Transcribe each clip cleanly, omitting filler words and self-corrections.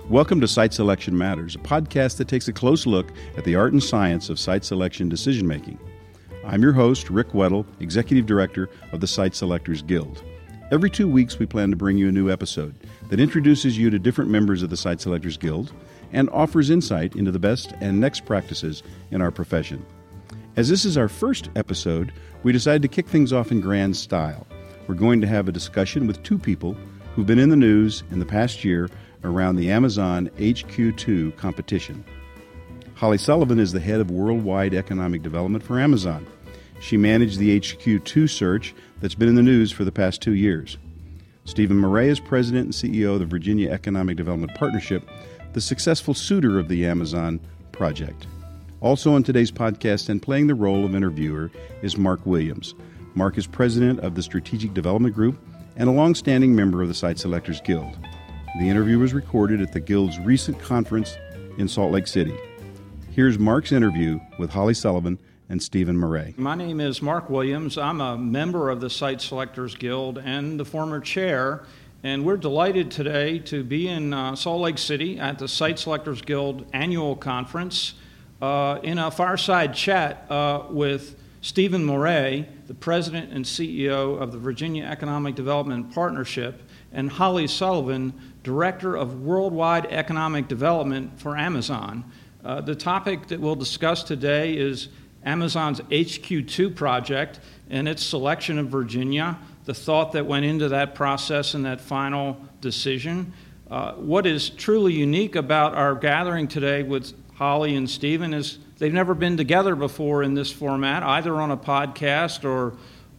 Welcome to Site Selection Matters, a podcast that takes a close look at the art and science of site selection decision-making. I'm your host, Rick Weddle, Executive Director of the Site Selectors Guild. Every 2 weeks, we plan to bring you a new episode that introduces you to different members of the Site Selectors Guild and offers insight into the best and next practices in our profession. As this is our first episode, we decided to kick things off in grand style. We're going to have a discussion with two people who've been in the news in the past year around the Amazon HQ2 competition. Holly Sullivan is the head of worldwide economic development for Amazon. She managed the HQ2 search that's been in the news for the past 2 years. Stephen Murray is president and CEO of the Virginia Economic Development Partnership, the successful suitor of the Amazon project. Also on today's podcast and playing the role of interviewer is Mark Williams. Mark is president of the Strategic Development Group and a long-standing member of the Site Selectors Guild. The interview was recorded at the Guild's recent conference in Salt Lake City. Here's Mark's interview with Holly Sullivan and Stephen Murray. My name is Mark Williams. I'm a member of the Site Selectors Guild and the former chair, and we're delighted today to be in Salt Lake City at the Site Selectors Guild annual conference in a fireside chat with Stephen Murray, the president and CEO of the Virginia Economic Development Partnership, and Holly Sullivan, director of worldwide economic development for Amazon. The topic that we'll discuss today is Amazon's HQ2 project and its selection of Virginia, the thought that went into that process and that final decision. What is truly unique about our gathering today with Holly and Stephen is they've never been together before in this format, either on a podcast or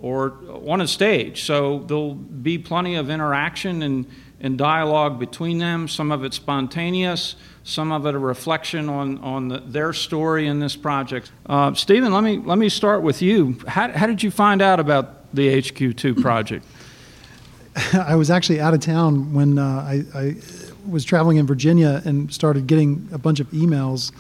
on a stage. So there'll be plenty of interaction and dialogue between them, some of it spontaneous, some of it a reflection on their story in this project. Stephen, let me start with you. How did you find out about the HQ2 project? I was actually out of town when I was traveling in Virginia and started getting a bunch of emails.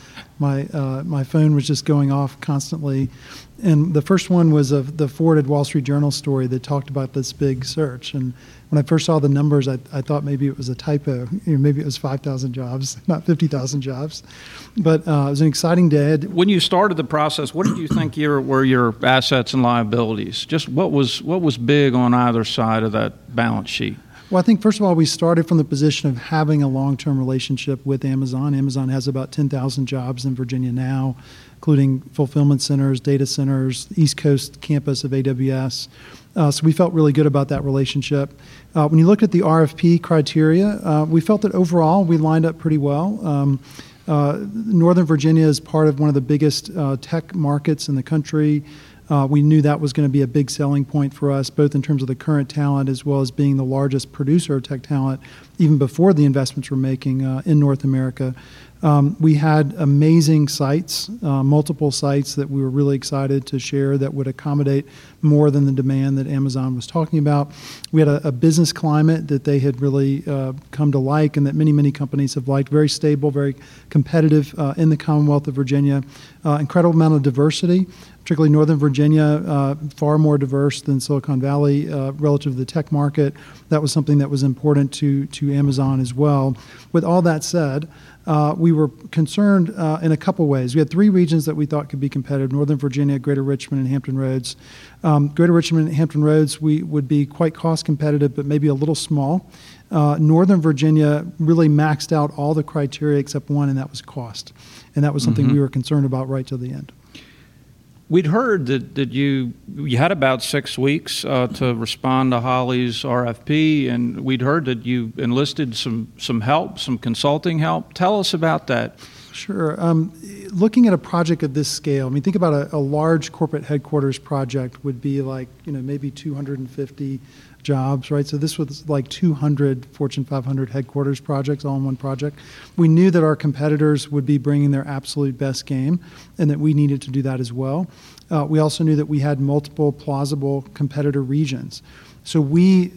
My phone was just going off constantly. And the first one was of the forwarded Wall Street Journal story that talked about this big search. And when I first saw the numbers, I thought maybe it was a typo. Maybe it was 5,000 jobs, not 50,000 jobs. But it was an exciting day. When you started the process, what did you think were your assets and liabilities? Just what was big on either side of that balance sheet? Well, I think, first of all, we started from the position of having a long-term relationship with Amazon. Amazon has about 10,000 jobs in Virginia now, including fulfillment centers, data centers, East Coast campus of AWS. So we felt really good about that relationship. When you looked at the RFP criteria, we felt that overall we lined up pretty well. Northern Virginia is part of one of the biggest tech markets in the country. We knew that was going to be a big selling point for us, both in terms of the current talent as well as being the largest producer of tech talent, even before the investments we're making in North America. We had amazing sites, multiple sites that we were really excited to share that would accommodate more than the demand that Amazon was talking about. We had a business climate that they had really come to like and that many, many companies have liked. Very stable, very competitive in the Commonwealth of Virginia. Incredible amount of diversity, particularly Northern Virginia, far more diverse than Silicon Valley relative to the tech market. That was something that was important to Amazon as well. With all that said, we were concerned in a couple ways. We had 3 regions that we thought could be competitive: Northern Virginia, Greater Richmond, and Hampton Roads. Greater Richmond and Hampton Roads, we would be quite cost competitive, but maybe a little small. Northern Virginia really maxed out all the criteria except one, and that was cost. And that was something we were concerned about right till the end. We'd heard that you had about 6 weeks to respond to Holly's RFP, and we'd heard that you enlisted some help, some consulting help. Tell us about that. Sure. Looking at a project of this scale, I mean, think about a large corporate headquarters project would be like, maybe 250 jobs, right? So this was like 200 Fortune 500 headquarters projects all in one project. We knew that our competitors would be bringing their absolute best game and that we needed to do that as well. We also knew that we had multiple plausible competitor regions. So we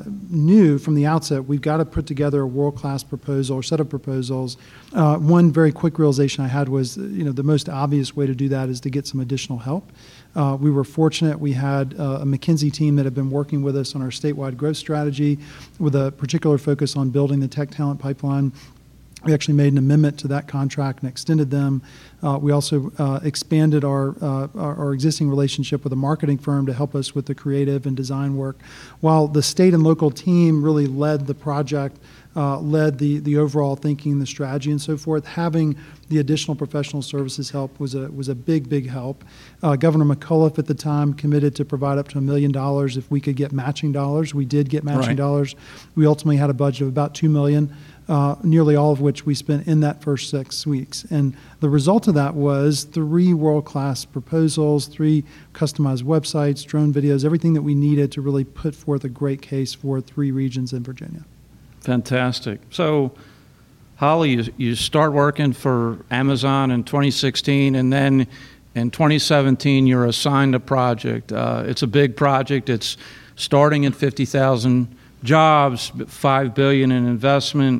knew from the outset we've got to put together a world-class proposal or set of proposals. One very quick realization I had was, the most obvious way to do that is to get some additional help. We were fortunate. We had a McKinsey team that had been working with us on our statewide growth strategy with a particular focus on building the tech talent pipeline. We actually made an amendment to that contract and extended them. We also expanded our existing relationship with a marketing firm to help us with the creative and design work, while the state and local team really led the project, led the overall thinking, the strategy, and so forth. Having the additional professional services help was a big help. Governor McAuliffe at the time committed to provide up to $1 million if we could get matching dollars. We did get matching dollars. We ultimately had a budget of about $2 million. Nearly all of which we spent in that first 6 weeks. And the result of that was 3 world-class proposals, 3 customized websites, drone videos, everything that we needed to really put forth a great case for 3 regions in Virginia. Fantastic. So, Holly, you start working for Amazon in 2016, and then in 2017 you're assigned a project. It's a big project. It's starting at 50,000 jobs, $5 billion in investment.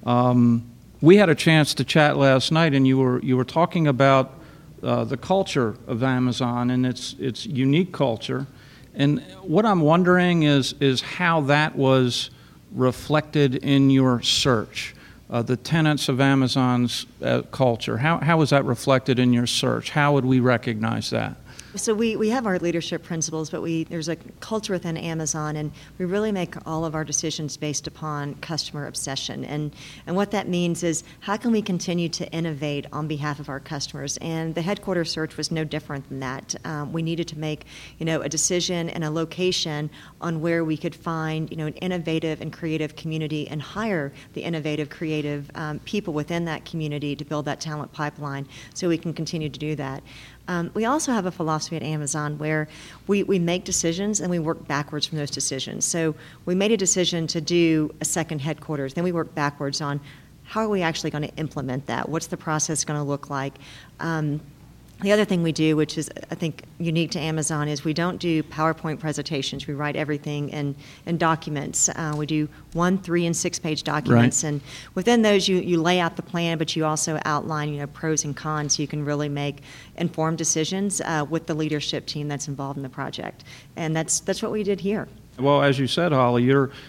We had a chance to chat last night, and you were talking about the culture of Amazon and its unique culture. And what I'm wondering is how that was reflected in your search. The tenets of Amazon's culture. How was that reflected in your search? How would we recognize that? So we have our leadership principles, but there's a culture within Amazon, and we really make all of our decisions based upon customer obsession. And what that means is, how can we continue to innovate on behalf of our customers? And the headquarters search was no different than that. We needed to make, a decision and a location on where we could find, an innovative and creative community and hire the innovative, creative people within that community to build that talent pipeline so we can continue to do that. We also have a philosophy at Amazon where we make decisions and we work backwards from those decisions. So we made a decision to do a second headquarters. Then we work backwards on how are we actually going to implement that? What's the process going to look like? The other thing we do, which is, I think, unique to Amazon, is we don't do PowerPoint presentations. We write everything in documents. We do 1, 3, and 6-page documents. Right. And within those, you lay out the plan, but you also outline, pros and cons, so you can really make informed decisions with the leadership team that's involved in the project. And that's what we did here. Well, as you said, Holly,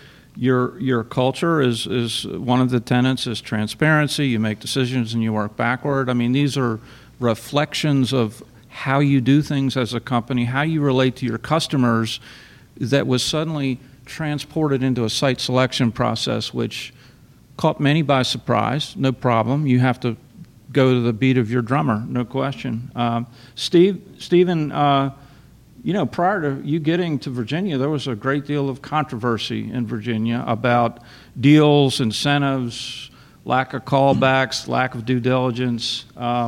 your culture is one of the tenets is transparency. You make decisions and you work backward. I mean, these are reflections of how you do things as a company, how you relate to your customers, that was suddenly transported into a site selection process, which caught many by surprise. No problem. You have to go to the beat of your drummer, no question. Stephen, prior to you getting to Virginia, there was a great deal of controversy in Virginia about deals, incentives, lack of callbacks, lack of due diligence.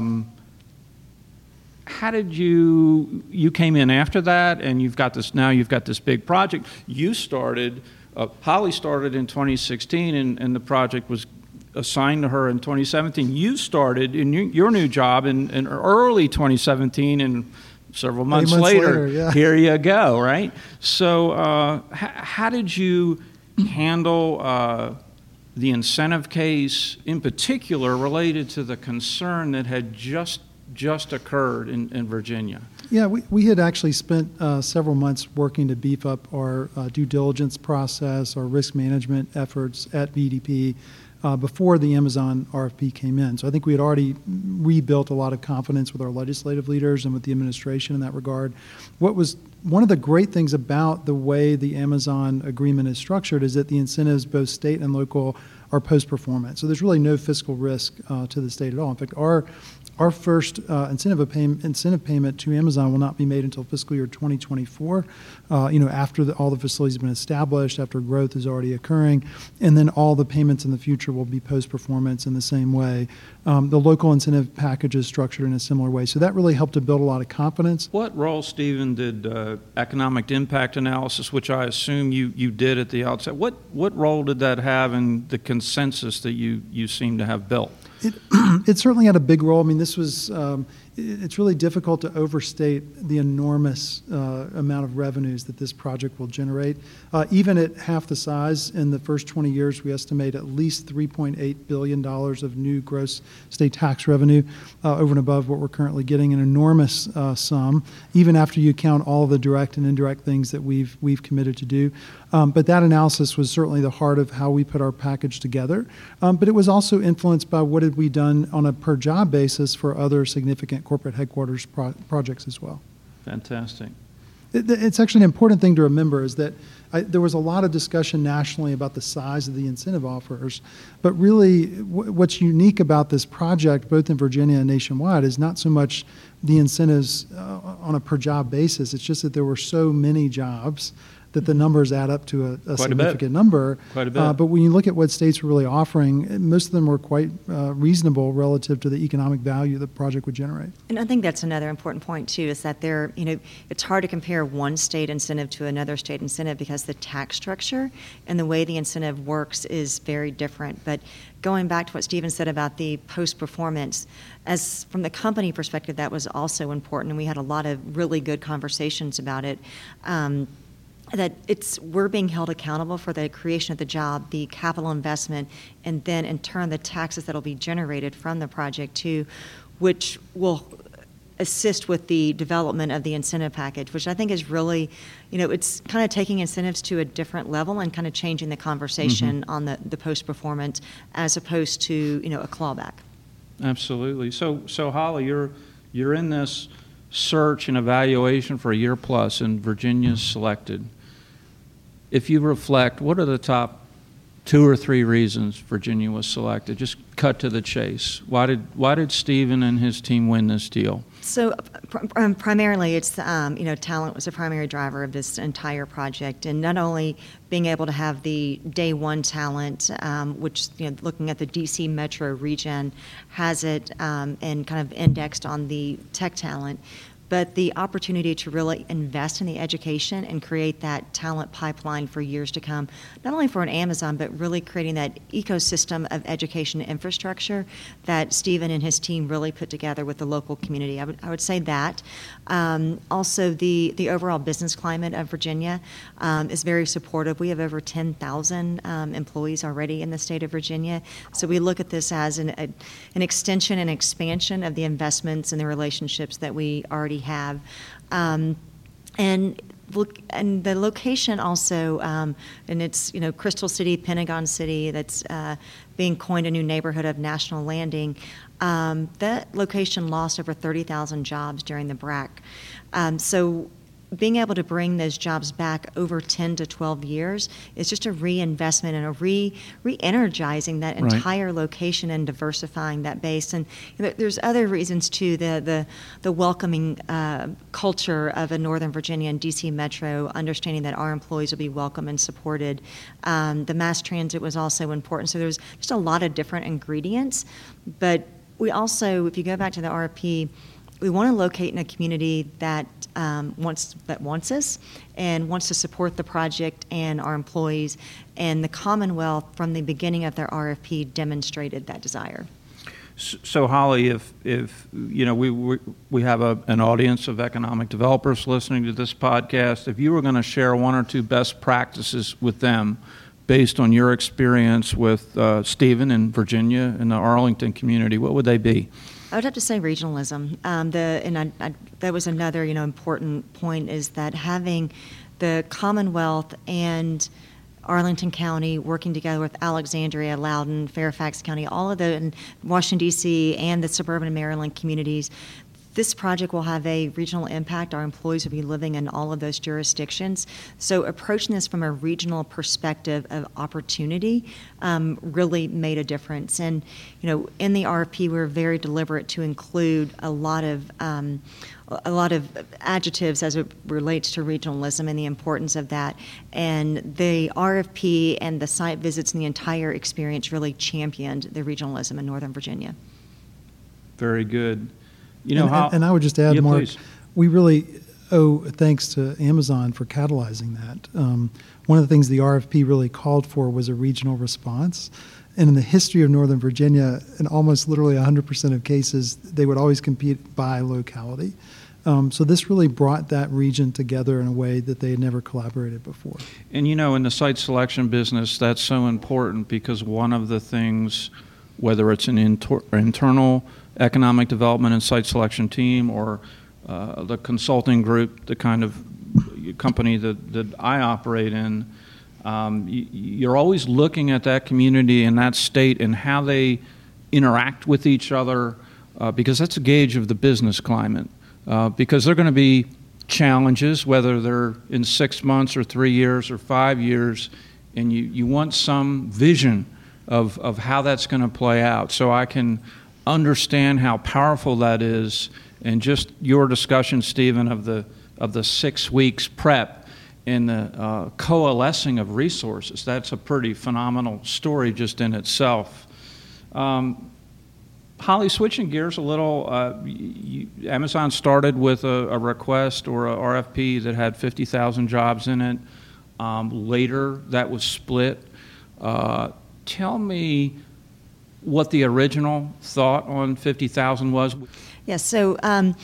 How did you came in after that, and you've got this big project. You started, Holly started in 2016, and the project was assigned to her in 2017. You started in your new job in early 2017, and several months later, yeah. Here you go, right? So how did you handle the incentive case, in particular related to the concern that had just occurred in Virginia? Yeah, we had actually spent several months working to beef up our due diligence process, our risk management efforts at VDP before the Amazon RFP came in. So I think we had already rebuilt a lot of confidence with our legislative leaders and with the administration in that regard. What was one of the great things about the way the Amazon agreement is structured is that the incentives, both state and local, are post-performance. So there's really no fiscal risk to the state at all. In fact, our first incentive payment to Amazon will not be made until fiscal year 2024, after all the facilities have been established, after growth is already occurring, and then all the payments in the future will be post-performance in the same way. The local incentive package is structured in a similar way. So that really helped to build a lot of confidence. What role, Stephen, did economic impact analysis, which I assume you did at the outset, what role did that have in the consensus that you seem to have built? It certainly had a big role. I mean, this was it's really difficult to overstate the enormous amount of revenues that this project will generate. Even at half the size, in the first 20 years, we estimate at least $3.8 billion of new gross state tax revenue over and above what we're currently getting, an enormous sum, even after you count all the direct and indirect things that we've committed to do. But that analysis was certainly the heart of how we put our package together. But it was also influenced by what had we done on a per job basis for other significant corporate headquarters projects as well. Fantastic. It's actually an important thing to remember is that there was a lot of discussion nationally about the size of the incentive offers, but really what's unique about this project, both in Virginia and nationwide, is not so much the incentives on a per job basis. It's just that there were so many jobs that the numbers add up to a significant number. Quite a bit. But when you look at what states were really offering, most of them were quite reasonable relative to the economic value the project would generate. And I think that's another important point too, is that it's hard to compare one state incentive to another state incentive because the tax structure and the way the incentive works is very different. But going back to what Stephen said about the post-performance, as from the company perspective, that was also important, and we had a lot of really good conversations about it. That we're being held accountable for the creation of the job, the capital investment, and then in turn the taxes that will be generated from the project too, which will assist with the development of the incentive package, which I think is really, it's kind of taking incentives to a different level and kind of changing the conversation on the post-performance as opposed to, a clawback. Absolutely. So Holly, you're in this search and evaluation for a year plus, and Virginia's selected. If you reflect, what are the top 2 or 3 reasons Virginia was selected? Just cut to the chase. Why did Stephen and his team win this deal? So primarily it's, talent was a primary driver of this entire project, and not only being able to have the day one talent, which, looking at the DC metro region has it and kind of indexed on the tech talent, but the opportunity to really invest in the education and create that talent pipeline for years to come, not only for an Amazon, but really creating that ecosystem of education infrastructure that Stephen and his team really put together with the local community. I would say that. Also, the overall business climate of Virginia is very supportive. We have over 10,000 employees already in the state of Virginia. So we look at this as an extension and expansion of the investments and the relationships that we already have. And the location also, and it's, Crystal City, Pentagon City, that's being coined a new neighborhood of National Landing. That location lost over 30,000 jobs during the BRAC. So being able to bring those jobs back over 10 to 12 years is just a reinvestment and a re-energizing that entire location and diversifying that base. And there's other reasons too, the welcoming culture of a Northern Virginia and DC Metro, understanding that our employees will be welcome and supported. The mass transit was also important. So there's just a lot of different ingredients. But we also, if you go back to the RFP, we want to locate in a community that wants us and wants to support the project and our employees. And the Commonwealth, from the beginning of their RFP, demonstrated that desire. So Holly, if we have an audience of economic developers listening to this podcast, if you were going to share 1 or 2 best practices with them based on your experience with Stephen in Virginia and the Arlington community, what would they be? I would have to say regionalism. That was another, important point, is that having the Commonwealth and Arlington County working together with Alexandria, Loudoun, Fairfax County, all of and Washington, D.C., and the suburban Maryland communities. This project will have a regional impact. Our employees will be living in all of those jurisdictions. So approaching this from a regional perspective of opportunity really made a difference. And, in the RFP, we were very deliberate to include a lot of adjectives as it relates to regionalism and the importance of that. And the RFP and the site visits and the entire experience really championed the regionalism in Northern Virginia. Very good. And I would just add, Mark, please. We really owe thanks to Amazon for catalyzing that. One of the things the RFP really called for was a regional response. And in the history of Northern Virginia, in almost literally 100% of cases, they would always compete by locality. So this really brought that region together in a way that they had never collaborated before. And in the site selection business, that's so important because one of the things, whether it's an internal economic development and site selection team or the consulting group, the kind of company that I operate in, you're always looking at that community and that state and how they interact with each other because that's a gauge of the business climate. Because there are going to be challenges, whether they're in 6 months or 3 years or 5 years, and you want some vision of how that's going to play out. So I can understand how powerful that is, and just your discussion, Stephen, of the 6 weeks prep and the coalescing of resources. That's a pretty phenomenal story just in itself. Holly, switching gears a little, Amazon started with a request or a RFP that had 50,000 jobs in it. Later, that was split. Tell me what the original thought on 50,000 was. Yes, so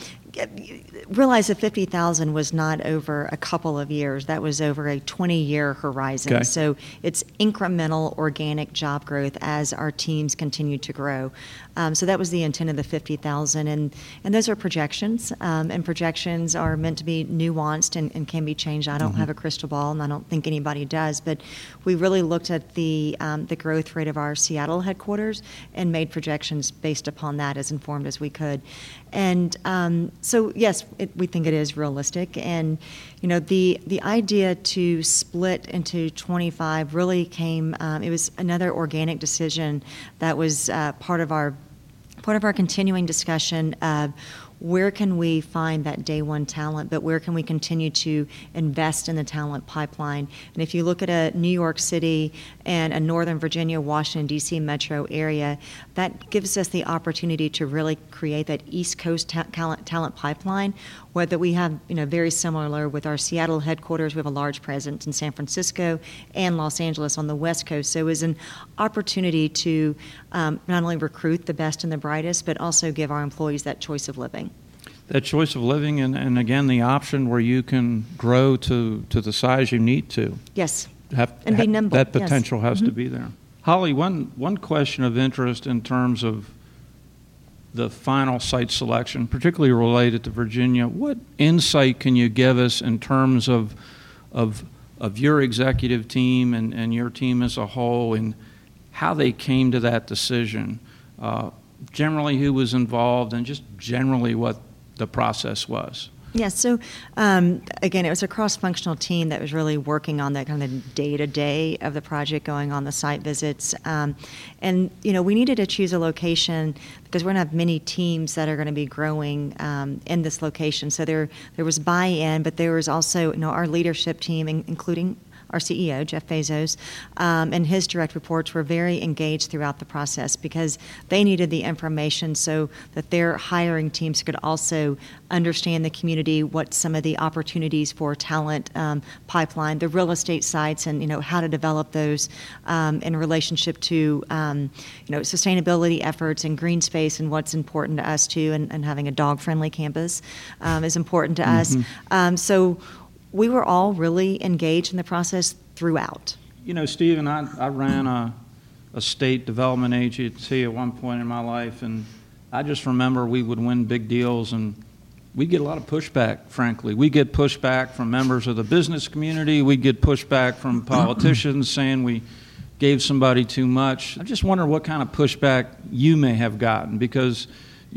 realize that 50,000 was not over a couple of years. That was over a 20-year horizon. Okay. So it's incremental organic job growth as our teams continue to grow. So that was the intent of the 50,000. And those are projections. And projections are meant to be nuanced and can be changed. I don't have a crystal ball, and I don't think anybody does. But we really looked at the growth rate of our Seattle headquarters and made projections based upon that as informed as we could. And so, yes, we think it is realistic. And, the idea to split into 25 really came, it was another organic decision that was part of our continuing discussion of where can we find that day one talent, but where can we continue to invest in the talent pipeline? And if you look at a New York City and a Northern Virginia, Washington, D.C. metro area, that gives us the opportunity to really create that East Coast talent pipeline, whether we have, very similar with our Seattle headquarters. We have a large presence in San Francisco and Los Angeles on the West Coast. So it was an opportunity to not only recruit the best and the brightest, but also give our employees that choice of living. That choice of living and again, the option where you can grow to the size you need to. Yes, and be nimble. That potential has to be there. Holly, one question of interest in terms of the final site selection, particularly related to Virginia, what insight can you give us in terms of your executive team and your team as a whole and how they came to that decision? Generally who was involved and just generally what the process was. Yeah, so again, it was a cross-functional team that was really working on that kind of day-to-day of the project, going on the site visits. And, we needed to choose a location because we're going to have many teams that are going to be growing in this location. So there was buy-in, but there was also, our leadership team, including our CEO, Jeff Bezos, and his direct reports were very engaged throughout the process because they needed the information so that their hiring teams could also understand the community, what some of the opportunities for talent pipeline, the real estate sites, and how to develop those in relationship to sustainability efforts and green space and what's important to us too, and having a dog-friendly campus is important to us. So we were all really engaged in the process throughout. Stephen, I ran a state development agency at one point in my life, and I just remember we would win big deals, and we'd get a lot of pushback, frankly. We get pushback from members of the business community. We'd get pushback from politicians saying we gave somebody too much. I just wonder what kind of pushback you may have gotten because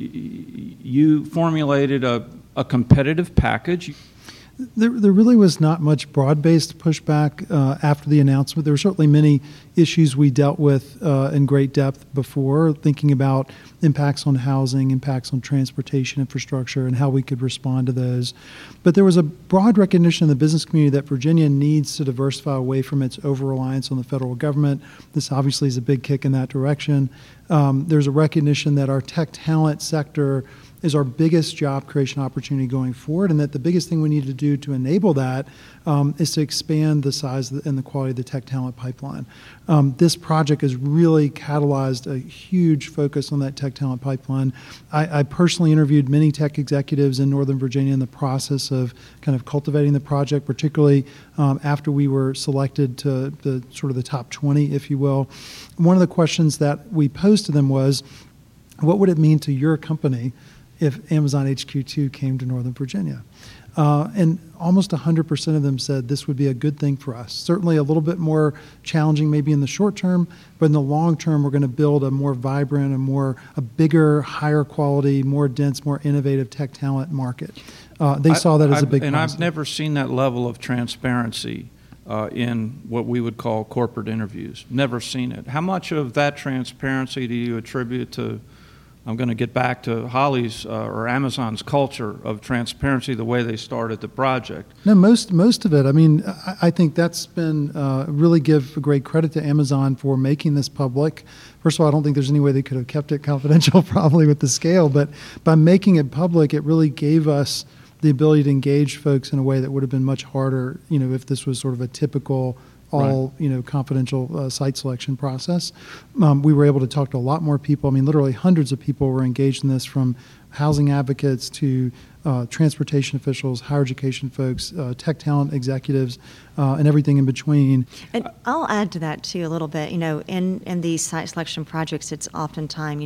you formulated a competitive package. There really was not much broad-based pushback after the announcement. There were certainly many issues we dealt with in great depth before, thinking about impacts on housing, impacts on transportation infrastructure, and how we could respond to those. But there was a broad recognition in the business community that Virginia needs to diversify away from its over-reliance on the federal government. This obviously is a big kick in that direction. There's a recognition that our tech talent sector is our biggest job creation opportunity going forward, and that the biggest thing we need to do to enable that is to expand the size and the quality of the tech talent pipeline. This project has really catalyzed a huge focus on that tech talent pipeline. I personally interviewed many tech executives in Northern Virginia in the process of kind of cultivating the project, particularly after we were selected to the sort of the top 20, if you will. One of the questions that we posed to them was, what would it mean to your company if Amazon HQ2 came to Northern Virginia? And almost 100% of them said this would be a good thing for us. Certainly a little bit more challenging maybe in the short term, but in the long term we're going to build a more vibrant, a bigger, higher quality, more dense, more innovative tech talent market. They saw that as a big positive. And I've never seen that level of transparency in what we would call corporate interviews. Never seen it. How much of that transparency do you attribute to, I'm going to get back to Holley's or Amazon's culture of transparency, the way they started the project? No, most of it. I mean, I think that's been really give great credit to Amazon for making this public. First of all, I don't think there's any way they could have kept it confidential probably with the scale, but by making it public, it really gave us the ability to engage folks in a way that would have been much harder, if this was sort of a typical confidential site selection process. We were able to talk to a lot more people. I mean, literally hundreds of people were engaged in this, from housing advocates to transportation officials, higher education folks, tech talent executives, and everything in between. And I'll add to that too a little bit. In these site selection projects, it's oftentimes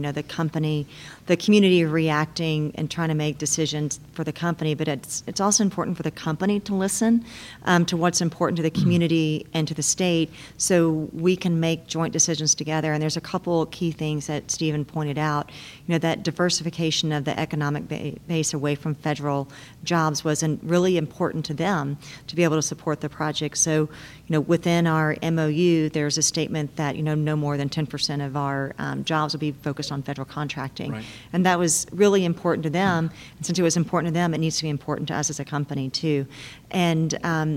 the community reacting and trying to make decisions for the company, but it's also important for the company to listen to what's important to the community and to the state, so we can make joint decisions together. And there's a couple key things that Stephen pointed out. That diversification of the economic base away from federal jobs was really important to them to be able to support the project. So, within our MOU, there's a statement that, no more than 10% of our jobs will be focused on federal contracting. Right. And that was really important to them. And since it was important to them, it needs to be important to us as a company, too. And,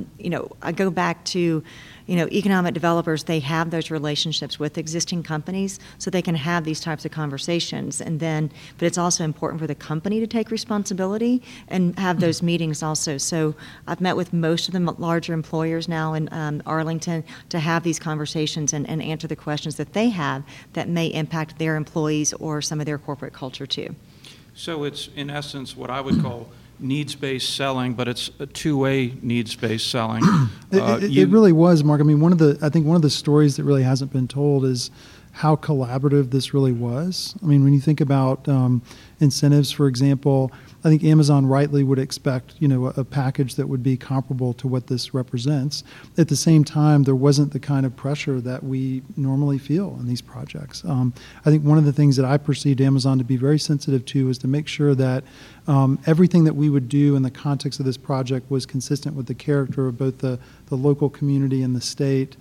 I go back to, economic developers, they have those relationships with existing companies so they can have these types of conversations. But it's also important for the company to take responsibility and have those meetings also. So I've met with most of the larger employers now in Arlington to have these conversations and answer the questions that they have that may impact their employees or some of their corporate culture too. So it's, in essence, what I would call needs-based selling, but it's a two-way needs-based selling. It really was, Mark. I mean, I think one of the stories that really hasn't been told is how collaborative this really was. I mean, when you think about incentives, for example, I think Amazon rightly would expect, a package that would be comparable to what this represents. At the same time, there wasn't the kind of pressure that we normally feel in these projects. I think one of the things that I perceived Amazon to be very sensitive to is to make sure that everything that we would do in the context of this project was consistent with the character of both the local community and the state.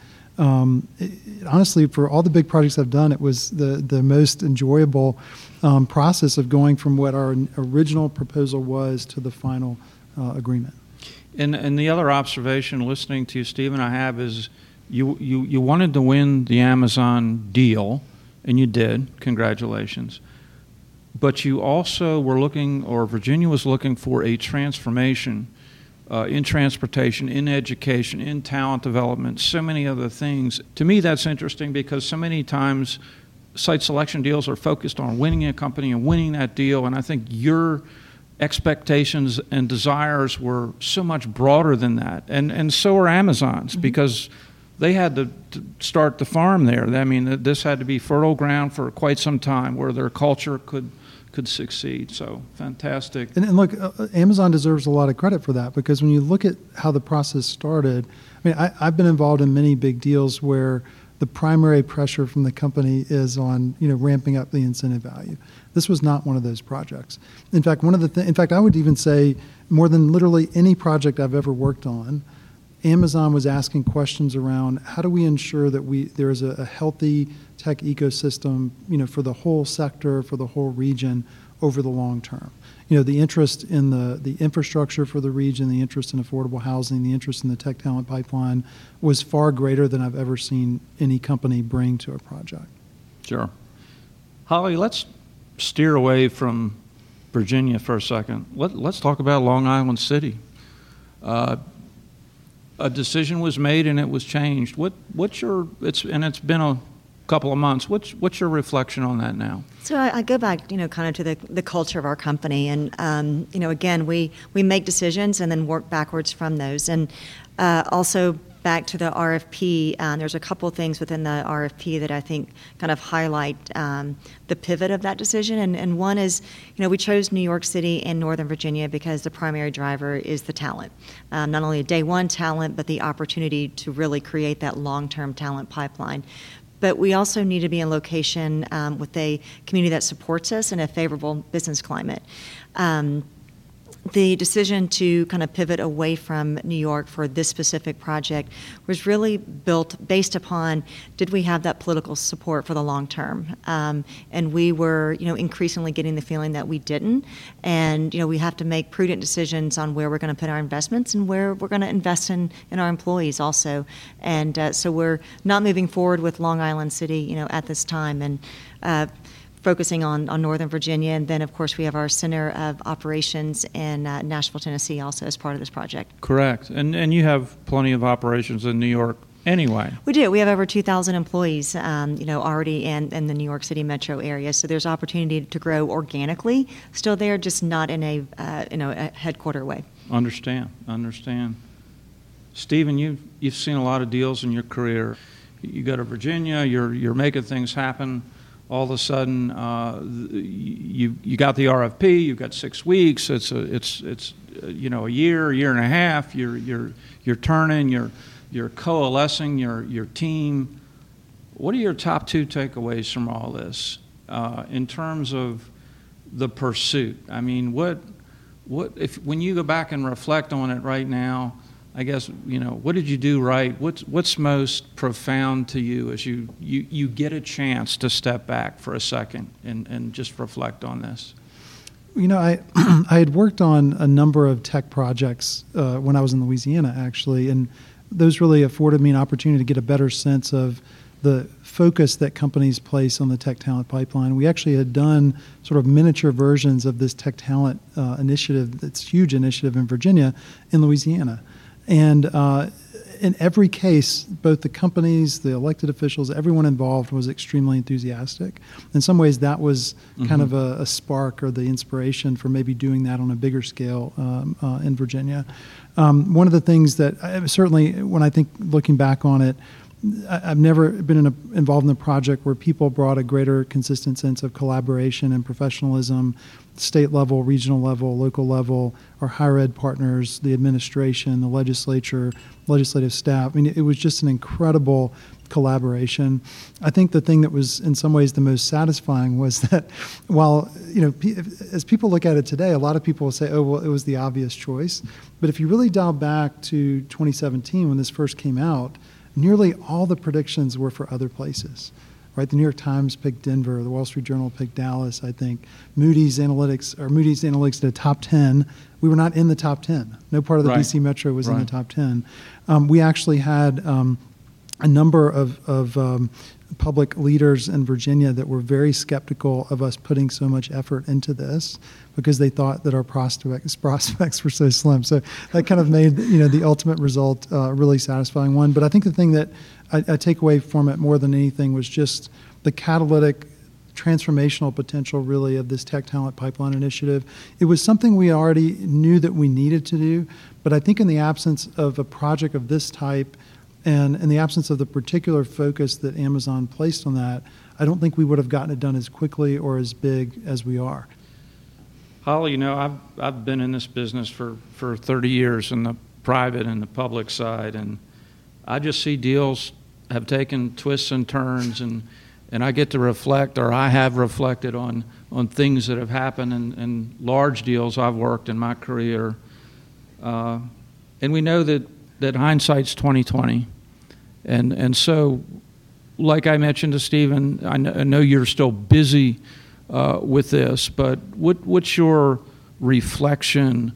Honestly, for all the big projects I've done, it was the most enjoyable process of going from what our original proposal was to the final agreement. And the other observation, listening to you, Stephen, I have is you wanted to win the Amazon deal, and you did. Congratulations. But you also were looking, or Virginia was looking for a transformation in transportation, in education, in talent development, so many other things. To me, that's interesting because so many times site selection deals are focused on winning a company and winning that deal, and I think your expectations and desires were so much broader than that. And so are Amazon's, because they had to start the farm there. I mean, this had to be fertile ground for quite some time where their culture could succeed. So fantastic. And look, Amazon deserves a lot of credit for that, because when you look at how the process started, I mean, I've been involved in many big deals where the primary pressure from the company is on, ramping up the incentive value. This was not one of those projects. In fact, I would even say more than literally any project I've ever worked on, Amazon was asking questions around how do we ensure that there is a healthy tech ecosystem, for the whole sector, for the whole region over the long term. The interest in the infrastructure for the region, the interest in affordable housing, the interest in the tech talent pipeline was far greater than I've ever seen any company bring to a project. Sure. Holley, let's steer away from Virginia for a second. Let's talk about Long Island City. A decision was made and it was changed. It's been a couple of months. What's your reflection on that now? So I go back, kind of to the culture of our company, and again, we make decisions and then work backwards from those, and also back to the RFP. There's a couple of things within the RFP that I think kind of highlight the pivot of that decision, and one is, we chose New York City and Northern Virginia because the primary driver is the talent, not only a day one talent, but the opportunity to really create that long-term talent pipeline. But we also need to be in location with a community that supports us and a favorable business climate. The decision to kind of pivot away from New York for this specific project was really built based upon, did we have that political support for the long term? And we were, increasingly getting the feeling that we didn't. And, we have to make prudent decisions on where we're going to put our investments and where we're going to invest in our employees also. And so we're not moving forward with Long Island City, at this time. And focusing on Northern Virginia, and then of course we have our Center of Operations in Nashville, Tennessee also as part of this project. Correct. And you have plenty of operations in New York anyway. We do. We have over 2,000 employees, already in the New York City metro area, so there's opportunity to grow organically still there, just not in a headquarter way. Understand. Stephen, you've seen a lot of deals in your career. You go to Virginia, you're making things happen. All of a sudden, you got the RFP. You've got 6 weeks. It's a year and a half. You're turning. You're coalescing your team. What are your top 2 takeaways from all this in terms of the pursuit? I mean, what if when you go back and reflect on it right now? I guess, what did you do right? What's most profound to you as you get a chance to step back for a second and just reflect on this? I had worked on a number of tech projects when I was in Louisiana, actually, and those really afforded me an opportunity to get a better sense of the focus that companies place on the tech talent pipeline. We actually had done sort of miniature versions of this tech talent initiative, that's a huge initiative in Virginia, in Louisiana. And in every case, both the companies, the elected officials, everyone involved was extremely enthusiastic. In some ways, that was kind of a spark or the inspiration for maybe doing that on a bigger scale in Virginia. One of the things that certainly, when I think looking back on it, I've never been involved in a project where people brought a greater consistent sense of collaboration and professionalism, state level, regional level, local level, our higher ed partners, the administration, the legislature, legislative staff. I mean, it was just an incredible collaboration. I think the thing that was in some ways the most satisfying was that while, as people look at it today, a lot of people will say, oh, well, it was the obvious choice. But if you really dial back to 2017 when this first came out, nearly all the predictions were for other places, right? The New York Times picked Denver. The Wall Street Journal picked Dallas, I think. Moody's Analytics did a top 10. We were not in the top 10. No part of the DC Metro was in the top 10. We actually had a number of public leaders in Virginia that were very skeptical of us putting so much effort into this because they thought that our prospects were so slim. So that kind of made the ultimate result a really satisfying one. But I think the thing that I take away from it more than anything was just the catalytic transformational potential really of this Tech Talent Pipeline Initiative. It was something we already knew that we needed to do, but I think in the absence of a project of this type and in the absence of the particular focus that Amazon placed on that, I don't think we would have gotten it done as quickly or as big as we are. Holly, I've been in this business for 30 years in the private and the public side, and I just see deals have taken twists and turns, and I get to reflect, or I have reflected on things that have happened in large deals I've worked in my career. And we know that hindsight's 20/20. And so, like I mentioned to Stephen, I know you're still busy with this, but what's your reflection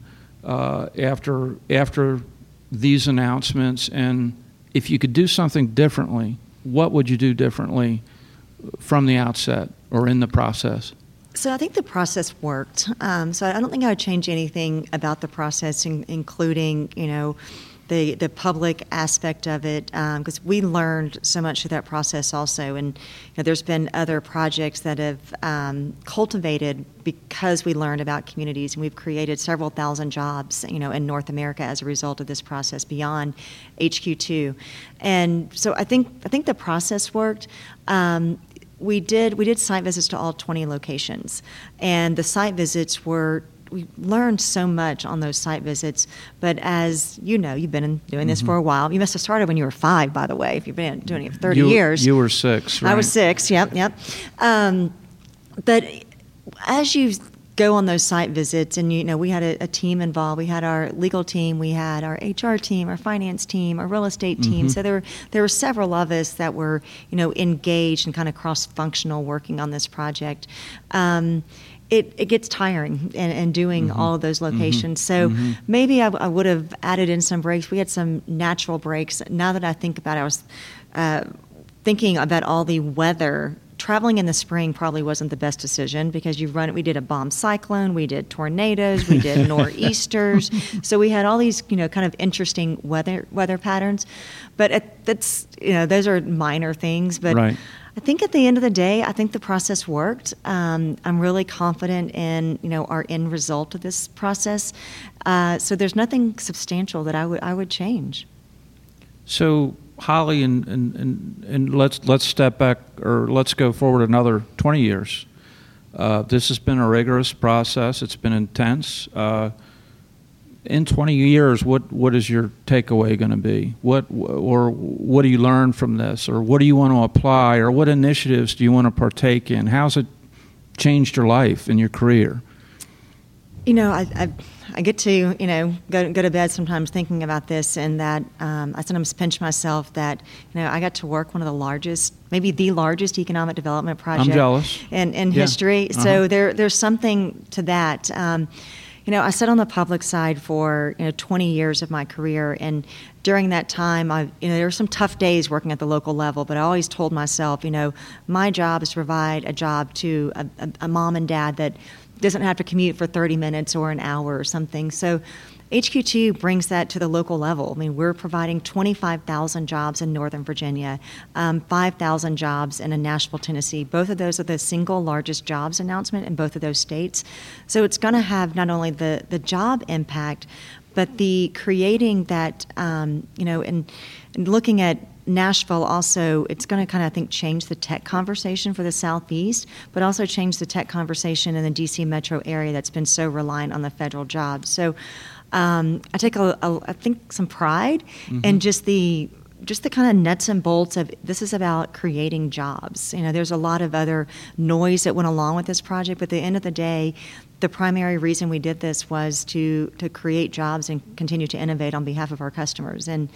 after these announcements? And if you could do something differently, what would you do differently from the outset or in the process? So I think the process worked. So I don't think I would change anything about the process, including, the public aspect of it, because we learned so much through that process also. And there's been other projects that have cultivated because we learned about communities, and we've created several thousand jobs, in North America as a result of this process beyond HQ2. And so I think the process worked. We did site visits to all 20 locations, and the site visits we learned so much on those site visits, but as you know, you've been doing this for a while. You must have started when you were 5, by the way, if you've been doing it for 30 years. You were 6, right? I was 6, yep. But as you go on those site visits, and we had a team involved. We had our legal team, we had our HR team, our finance team, our real estate team. So there were several of us that were engaged and kind of cross-functional working on this project. It gets tiring and doing all of those locations. So maybe I would have added in some breaks. We had some natural breaks. Now that I think about it, I was thinking about all the weather. Traveling in the spring probably wasn't the best decision because we did a bomb cyclone, we did tornadoes, we did nor'easters. So we had all these, kind of interesting weather patterns. But those are minor things. But right. I think at the end of the day, I think the process worked. I'm really confident in, our end result of this process. So there's nothing substantial that I would change. So Holly, and let's step back, or let's go forward another 20 years. This has been a rigorous process. It's been intense. In 20 years, what is your takeaway going to be? What do you learn from this, or what do you want to apply, or what initiatives do you want to partake in? How's it changed your life and your career? I get to, go to bed sometimes thinking about this, and that I sometimes pinch myself that, I got to work one of the largest, maybe the largest economic development project I'm jealous. in history. So there's something to that. I sat on the public side for 20 years of my career, and during that time, there were some tough days working at the local level, but I always told myself, my job is to provide a job to a mom and dad that doesn't have to commute for 30 minutes or an hour or something. So HQ2 brings that to the local level. I mean, we're providing 25,000 jobs in Northern Virginia, 5,000 jobs in Nashville, Tennessee. Both of those are the single largest jobs announcement in both of those states. So it's going to have not only the job impact, but the creating that, and looking at Nashville also, it's going to kind of, I think, change the tech conversation for the Southeast, but also change the tech conversation in the D.C. metro area that's been so reliant on the federal jobs. So I take, I think, some pride in just the kind of nuts and bolts of this is about creating jobs. There's a lot of other noise that went along with this project, but at the end of the day, the primary reason we did this was to create jobs and continue to innovate on behalf of our customers. And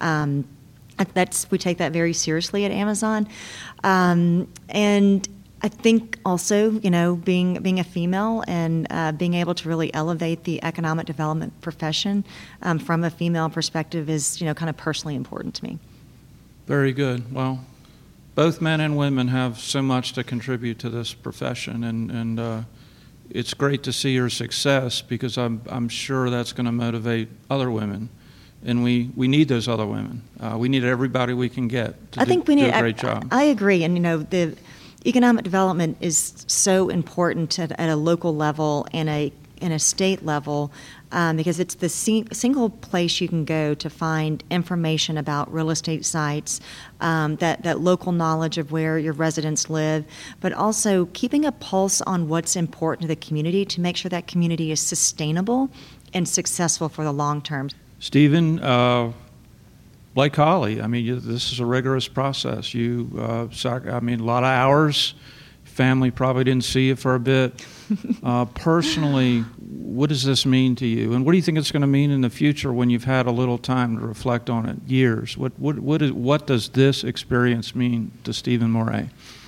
we take that very seriously at Amazon. And I think also, being a female and being able to really elevate the economic development profession from a female perspective is, kind of personally important to me. Very good. Well, both men and women have so much to contribute to this profession, and it's great to see your success because I'm sure that's going to motivate other women. And we need those other women. We need everybody we can get to do a great job. I agree. And, the economic development is so important at a local level and a state level because it's the single place you can go to find information about real estate sites, that local knowledge of where your residents live, but also keeping a pulse on what's important to the community to make sure that community is sustainable and successful for the long term. Stephen, like Holly, this is a rigorous process. A lot of hours. Family probably didn't see you for a bit. Personally, what does this mean to you? And what do you think it's going to mean in the future when you've had a little time to reflect on it? Years. What does this experience mean to Stephen Moret?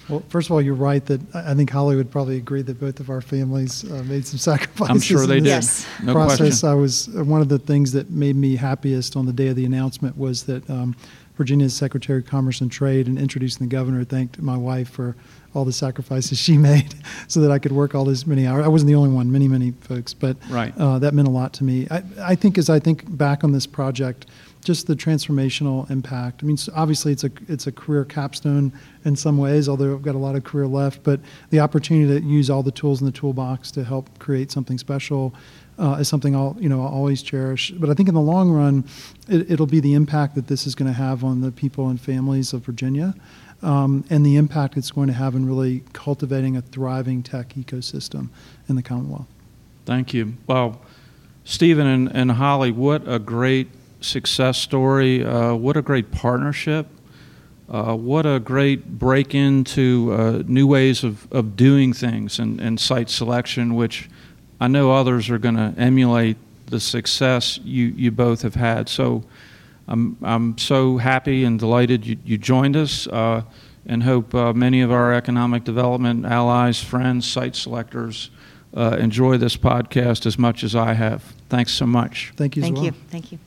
Well, first of all, you're right that I think Holly would probably agree that both of our families made some sacrifices. I'm sure they in did. this Yes. No process. question. I was one of the things that made me happiest on the day of the announcement was that Virginia's Secretary of Commerce and Trade, in introducing the governor, thanked my wife for all the sacrifices she made so that I could work all this many hours. I wasn't the only one, many folks, but Right. That meant a lot to me. I think as I think back on this project, just the transformational impact. I mean, obviously it's a career capstone in some ways, although I've got a lot of career left, but the opportunity to use all the tools in the toolbox to help create something special is something I'll always cherish. But I think in the long run, it'll be the impact that this is going to have on the people and families of Virginia, and the impact it's going to have in really cultivating a thriving tech ecosystem in the Commonwealth. Thank you. Well, Stephen and Holly, what a great success story. What a great partnership. What a great break into new ways of doing things and site selection, which I know others are going to emulate the success you both have had. So I'm so happy and delighted you joined us, and hope many of our economic development allies, friends, site selectors enjoy this podcast as much as I have. Thanks so much. Thank you as well. Thank you.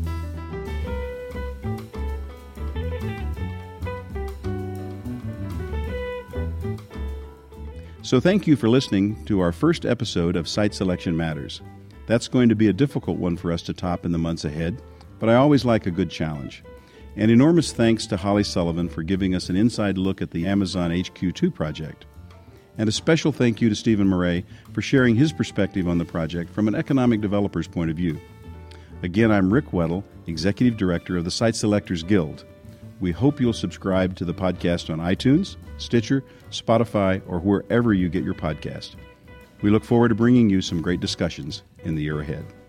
So thank you for listening to our first episode of Site Selection Matters. That's going to be a difficult one for us to top in the months ahead, but I always like a good challenge. And enormous thanks to Holly Sullivan for giving us an inside look at the Amazon HQ2 project. And a special thank you to Stephen Murray for sharing his perspective on the project from an economic developer's point of view. Again, I'm Rick Weddle, Executive Director of the Site Selectors Guild. We hope you'll subscribe to the podcast on iTunes, Stitcher, Spotify, or wherever you get your podcast. We look forward to bringing you some great discussions in the year ahead.